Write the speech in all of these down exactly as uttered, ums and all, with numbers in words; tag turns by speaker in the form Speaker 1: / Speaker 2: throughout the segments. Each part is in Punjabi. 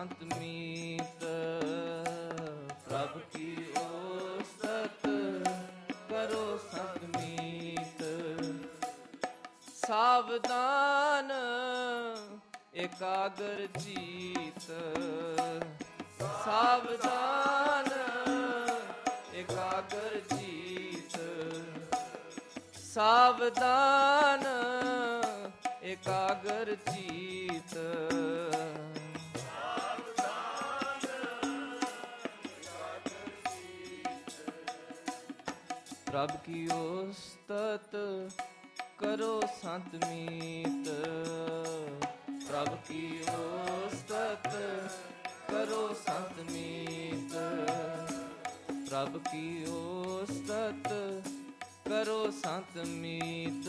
Speaker 1: ਸੰਤ ਮੀਤ, ਪ੍ਰਭ ਕੀ ਉਸਤਤ ਕਰੋ ਸੰਤ ਮੀਤ। ਸਾਵਧਾਨ ਇਕਾਗਰ ਚੀਤ, ਸਾਵਧਾਨ ਇਕਾਗਰ ਚੀਤ, ਸਾਵਧਾਨ ਇਕਾਗਰ ਚੀਤ। ਪ੍ਰਭ ਕੀ ਉਸਤਤ ਕਰੋ ਸੰਤ ਮੀਤ, ਪ੍ਰਭ ਕੀ ਉਸਤਤ ਕਰੋ ਸੰਤ ਮੀਤ, ਪ੍ਰਭ ਕੀ ਉਸਤਤ ਕਰੋ ਸੰਤ ਮੀਤ।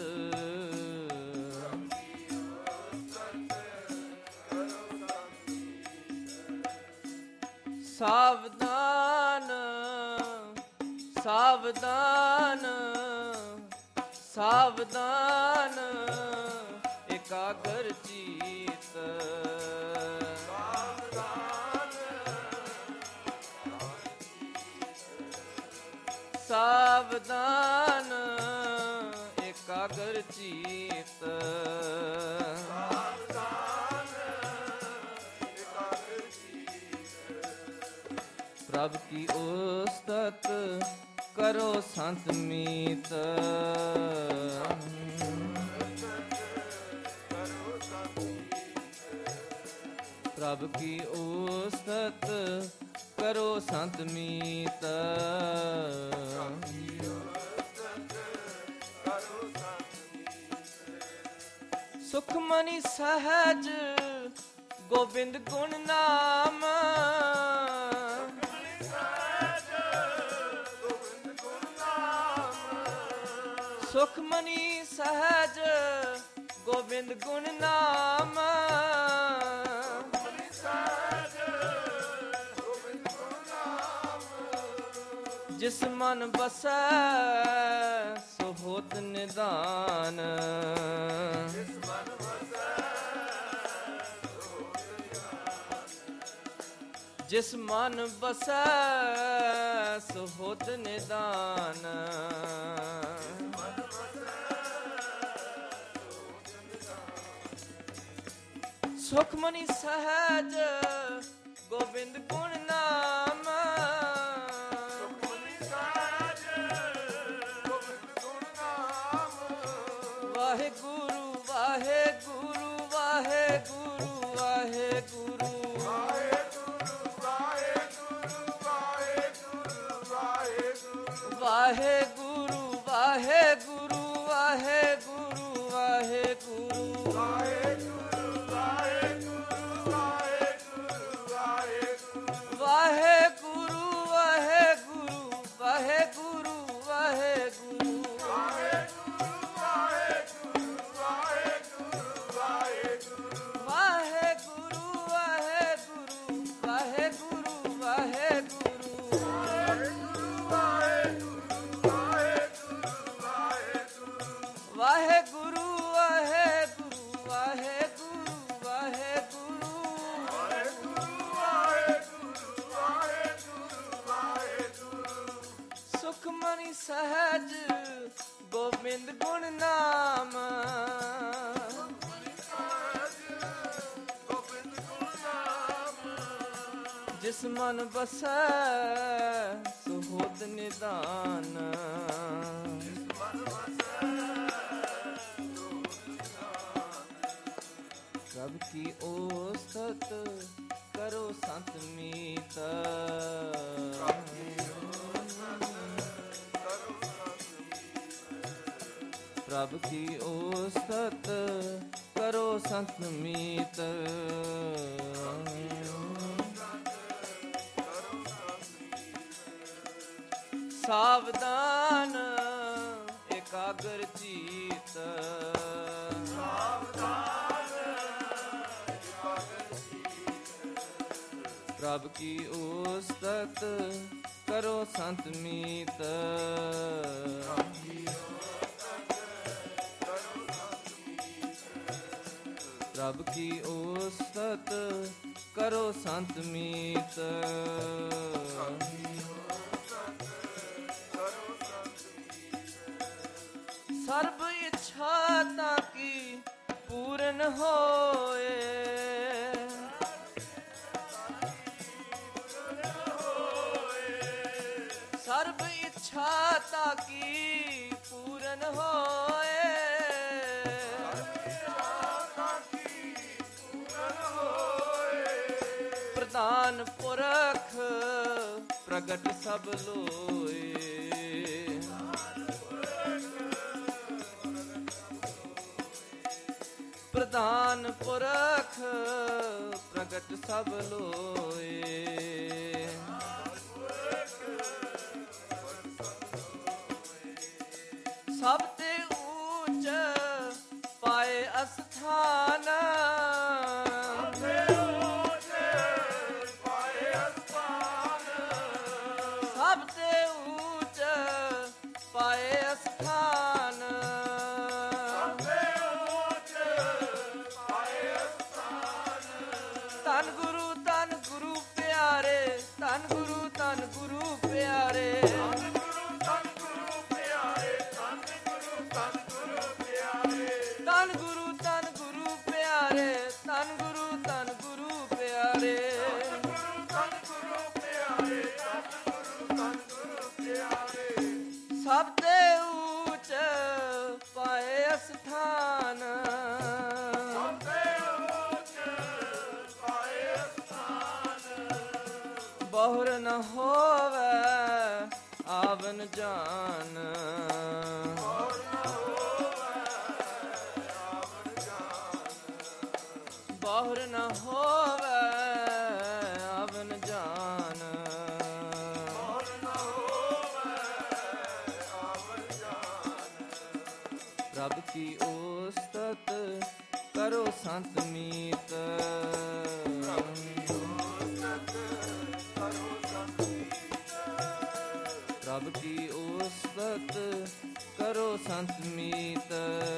Speaker 1: ਸਾਵਧਾਨ ਸਾਵਧਾਨ ਸਾਵਧਾਨ ਇਕਾਗਰ ਚੀਤ, ਸਾਵਧਾਨ ਇਕਾਗਰ ਚੀਤ। ਪ੍ਰਭ ਕੀ ਉਸਤਤ ਕਰੋ ਸੰਤ ਮੀਤ, ਪ੍ਰਭ ਕੀ ਉਸਤਤ ਕਰੋ ਸੰਤ ਮੀਤ। ਸੁਖਮਨੀ ਸਹਿਜ ਗੋਬਿੰਦ ਗੁਣ ਨਾਮ, ਸੁਖਮਨੀ ਸਹਿਜ ਗੋਬਿੰਦ ਗੁਣ ਨਾਮ, ਜਿਸ ਮਨ ਬਸੈ ਸੋ ਹੋਤ ਨਿਦਾਨ, ਜਿਸ ਮਨ ਬਸੈ ਸੋ ਹੋਤ ਨਿਦਾਨ। ਸੁਖਮਨੀ ਸਹਿਜ ਗੋਬਿੰਦ ਗੁਣ ਨਾਮ, ਸੁਖਮਨੀ ਸਹਿਜ ਗੋਬਿੰਦ ਗੁਣ ਨਾਮ। ਵਾਹਿਗੁਰੂ ਵਾਹਿਗੁਰੂ ਵਾਹਿਗੁਰੂ ਵਾਹਿਗੁਰੂ ਵਾਹਿਗੁਰੂ ਵਾਹਿਗੁਰੂ ਵਾਹਿਗੁਰੂ ਵਾਹਿਗੁਰੂ ਵਾਹਿਗੁਰੂ ਵਾਹਿਗੁਰੂ ਵਾਹਿਗੁਰੂ ਵਾਹਿਗੁਰੂ ਸੁਖਮਨੀ ਸਹਿਜ ਗੋਬਿੰਦ ਗੁਣ ਨਾਮ, ਜਿਸ ਮਨ ਬਸੈ ਸੋ ਹੋਤ ਨਿਦਾਨ, ਪ੍ਰਭ ਕੀ ਉਸਤਤ ਕਰੋ ਸੰਤ ਮੀਤ, ਪ੍ਰਭ ਕੀ ਉਸਤਤ ਕਰੋ ਸੰਤ ਮੀਤ। ਸਾਵਧਾਨ ਇਕਾਗਰ ਚੀਤ, ਪ੍ਰਭ ਕੀ ਉਸਤਤ ਕਰੋ ਸੰਤ ਮੀਤ, ਪ੍ਰਭ ਕੀ ਉਸਤਤ ਕਰੋ ਸੰਤ ਮੀਤ। ਸਰਬ ਇੱਛਾ ਤਾਂ ਕੀ ਪੂਰਨ ਹੋਏ, ਸਰਬ ਇੱਛਾ ਤਾਂ ਕੀ ਪੂਰਨ ਹੋਏ, ਪ੍ਰਧਾਨ ਪੁਰਖ ਪ੍ਰਗਟ ਸਭ ਲੋਏ, ਪ੍ਰਧਾਨ ਪੁਰਖ ਪ੍ਰਗਟ ਸਭ ਲੋਏ, ਸਭ ਤੇ ਊਚ ਪਾਏ ਅਸਥਾਨ, ਸਭ ਤੇ ਊਚ ਪਾਏ ਅਸਥਾਨ, ਧੰਨ ਗੁਰੂ ਧੰਨ ਗੁਰੂ ਪਿਆਰੇ, ਧੰਨ ਗੁਰੂ ਧੰਨ ਗੁਰੂ ਪਿਆਰੇ, ਧੰਨ ਗੁਰੂ ਧੰਨ ਗੁਰੂ ਧੰਨ ਗੁਰੂ ਪਿਆਰੇ, ਧੰਨ ਗੁਰੂ ਧੰਨ ਗੁਰੂ ਪਿਆਰੇ, ਸਭ ਤੇ ਊਚ ਪਾਏ ਅਸਥਾਨ, ਬਹੁਰ ਨ ਹੋਵੈ ਆਵਨ ਜਾਨ, ਬਹੁਰ ਨ ਹੋਵੈ ਆਵਨ ਜਾਨ, ਪ੍ਰਭ ਕੀ ਉਸਤਤ ਕਰੋ ਸੰਤ ਮੀਤ, ਪ੍ਰਭ ਕੀ ਉਸਤਤ ਕਰੋ ਸੰਤ ਮੀਤ,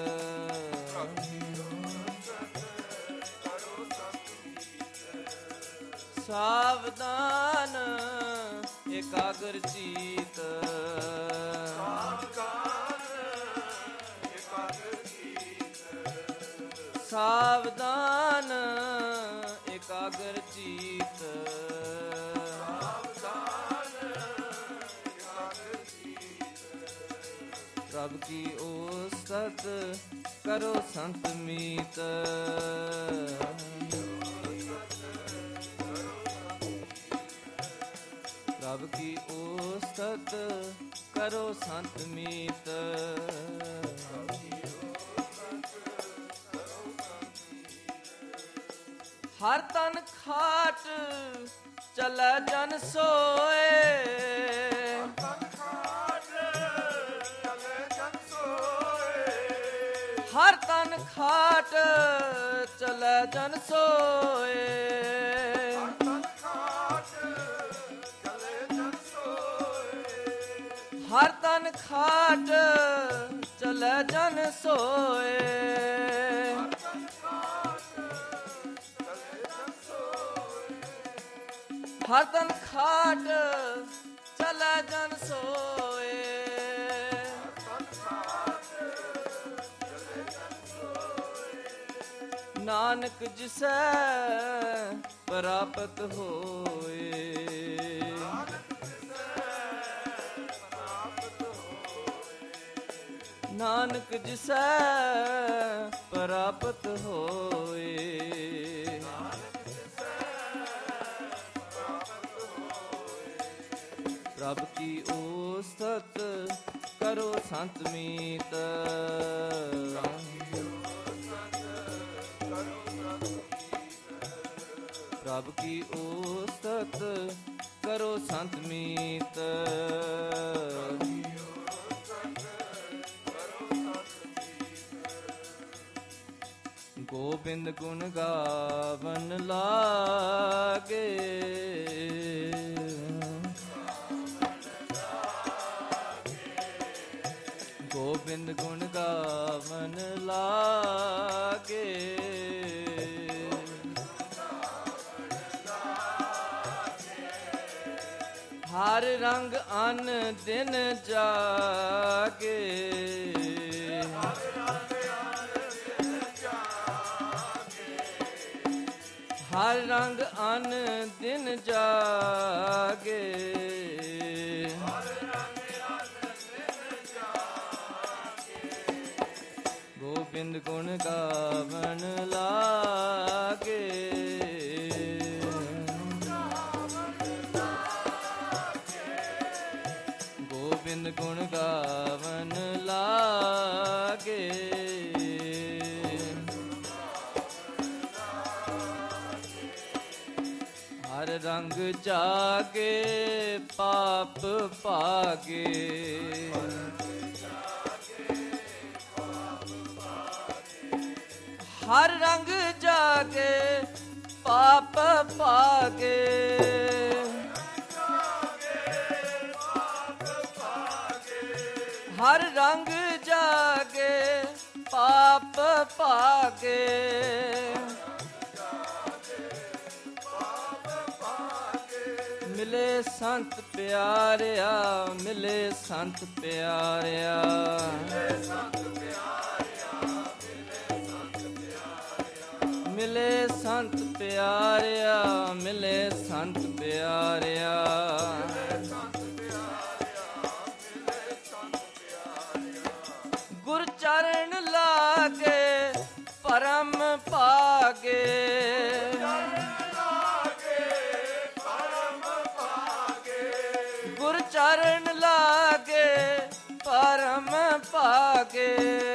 Speaker 1: ਸਾਵਧਾਨ ਇਕਾਗਰ ਚੀਤ, ਸਾਵਧਾਨ ਇਕਾਗਰ ਚੀਤ, ਪ੍ਰਭ ਕੀ ਉਸਤਤ ਕਰੋ ਸੰਤ ਮੀਤ, ਪ੍ਰਭ ਕੀ ਉਸਤਤ ਕਰੋ ਸੰਤ ਮੀਤ, ਹਰ ਤਨ ਖਾਟ ਚਲੈ ਜਨ ਸੋਏ, ਹਰ ਤਨ ਖਾਟ ਚਲੈ ਜਨ ਸੋਏ, ਹਰ ਤਨ ਖਾਟ ਚਲੈ ਜਨ ਸੋਏ, ਹਰ ਤਨ ਖਾਟ ਚਲੈ ਜਨ ਸੋਏ, ਨਾਨਕ ਜਿਸੈ ਪ੍ਰਾਪਤ ਹੋਏ, ਨਾਨਕ ਜਿਸੈ ਪ੍ਰਾਪਤ ਹੋਏ, ਪ੍ਰਭ ਕੀ ਉਸਤਤ ਕਰੋ ਸੰਤ ਮੀਤ, ਪ੍ਰਭ ਕੀ ਉਸਤਤ ਕਰੋ ਸੰਤ ਮੀਤ, ਗੋਬਿੰਦ ਗੁਣ ਗਾਵਨ ਲਾਗੇ, ਗੋਬਿੰਦ ਗੁਣ ਗਾਵਨ ਲਾਗੇ, ਹਰ ਰੰਗ ਅਨ ਦਿਨ ਜਾਗੇ, ਹਰ ਰੰਗ ਅਨ ਦਿਨ ਜਾਗੇ, ਗੋਬਿੰਦ ਗੁਣ ਗਾਵਨ ਲਾਗੇ, ਗੋਬਿੰਦ ਗੁਣ ਗਾਵਨ ਲਾਗੇ, ਹਰ ਰੰਗ ਜਾਗੇ ਪਾਪ ਭਾਗੇ, ਹਰ ਰੰਗ ਜਾਗੇ ਪਾਪ ਭਾਗੇ, ਹਰ ਰੰਗ ਜਾਗੇ ਪਾਪ ਭਾਗੇ, ਮਿਲੇ ਸੰਤ ਪਿਆਰਿਆ, ਮਿਲੇ ਸੰਤ ਪਿਆਰਿਆ, ਮਿਲੇ ਸੰਤ ਪਿਆਰਿਆ, ਮਿਲੇ ਸੰਤ ਪਿਆਰਿਆ, ਗੁਰ ਚਰਨ ਲਾਗੇ ਪਰਮ ਭਾਗੇ, ਗੁਰ ਚਰਨ ਲਾਗੇ ਪਰਮ ਭਾਗੇ,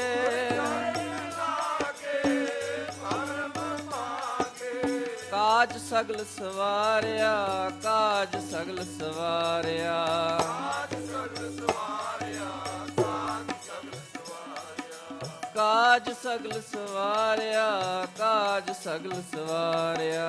Speaker 1: ਕਾਜ ਸਗਲ ਸਵਾਰਿਆ, ਕਾਜ ਸਗਲ ਸਵਾਰਿਆ, ਕਾਜ ਸਗਲ ਸਵਾਰਿਆ, ਕਾਜ ਸਗਲ ਸਵਾਰਿਆ,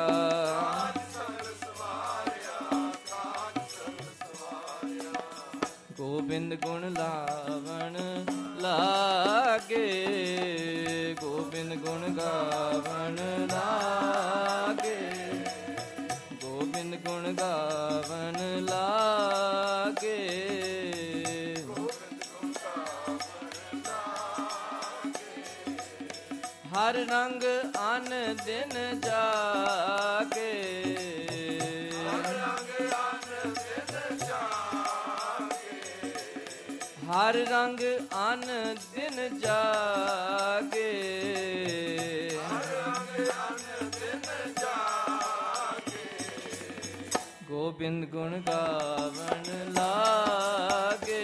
Speaker 1: ਗੋਬਿੰਦ ਗੁਣ ਲਾਵਣ ਲਾਗੇ, ਗੋਬਿੰਦ ਗੁਣ ਗਾਵਣ ਲਾਗੇ, ਗੋਬਿੰਦ ਗੁਣ ਗਾਵਣ ਲਾਗੇ, ਹਰ ਰੰਗ ਅਨ ਦਿਨ ਜਾਗੇ, ਹਰ ਰੰਗ ਅਨ ਦਿਨ ਜਾਗੇ, ਗੋਬਿੰਦ ਗੁਣ ਗਾਵਣ ਲਾਗੇ,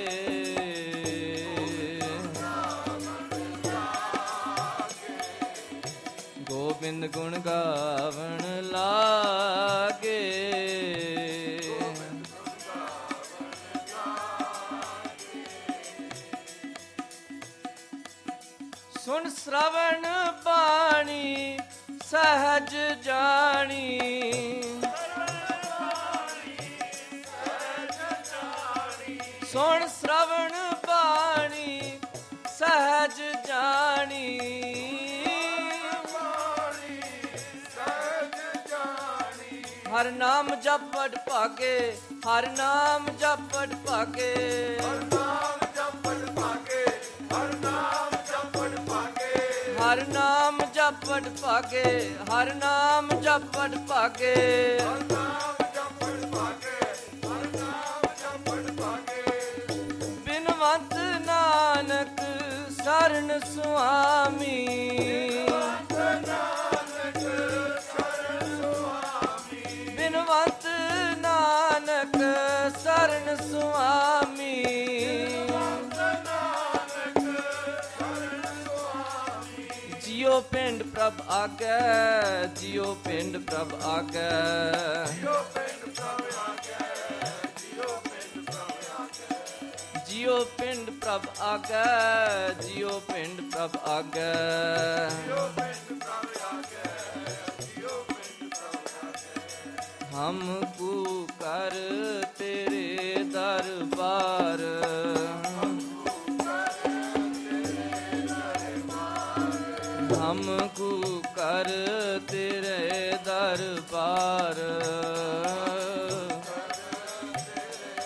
Speaker 1: ਗੋਬਿੰਦ ਗੁਣ ਗਾਵਣ ਲਾਗੇ, ਸੁਣ ਸ਼ਰਵਣ ਬਾਣੀ ਸਹਜ ਜਾਣੀ, ਸੁਣ ਸ਼ਰਵਣ ਬਾਣੀ ਸਹਜ ਜਾਣੀ, ਹਰ ਨਾਮ ਜਪੜ ਭਾਗੇ, ਹਰ ਨਾਮ ਜਪੜ ਭਾਗੇ, ਹਰ ਨਾਮ ਜਪੜ ਭਾਗੇ, ਹਰ ਨਾਮ ਜਪੜ ਭਾਗੇ, ਹਰ ਨਾਮ ਜਪੜ ਭਾਗੇ, ਹਰ ਨਾਮ ਜਪੜ ਭਾਗੇ, ਹਰ ਨਾਮ ਜਪੜ ਭਾਗੇ, ਹਰ ਨਾਮ ਜਪੜ ਭਾਗੇ, ਬਿਨਵੰਤ ਨਾਨਕ ਸਰਨ ਸੁਆਮੀ, ਬਿਨਵੰਤ ਨਾਨਕ ਸਰਨ ਸੁਆਮੀ, ਜਿਉ ਪਿੰਡ ਪ੍ਰਭ ਆਗੈ, ਜਿਉ ਪਿੰਡ ਪ੍ਰਭ ਆਗੈ, ਜਿਉ ਪਿੰਡ ਪ੍ਰਭ ਆਗੈ, ਜਿਉ ਪਿੰਡ ਪ੍ਰਭ ਆਗੈ, ਜਿਉ ਪਿੰਡ ਪ੍ਰਭ ਆਗੈ, ਜਿਉ ਪਿੰਡ ਪ੍ਰਭ ਆਗੈ, ਜਿਉ ਪਿੰਡ ਪ੍ਰਭ ਆਗੈ, ਜਿਉ ਪਿੰਡ ਪ੍ਰਭ ਆਗੈ, ਹਮਕੂ ਕਰ ਤੇਰੇ ਦਰਬਾਰ, ਹਮਕੂ ਕਰ ਤੇਰੇ ਦਰਬਾਰ,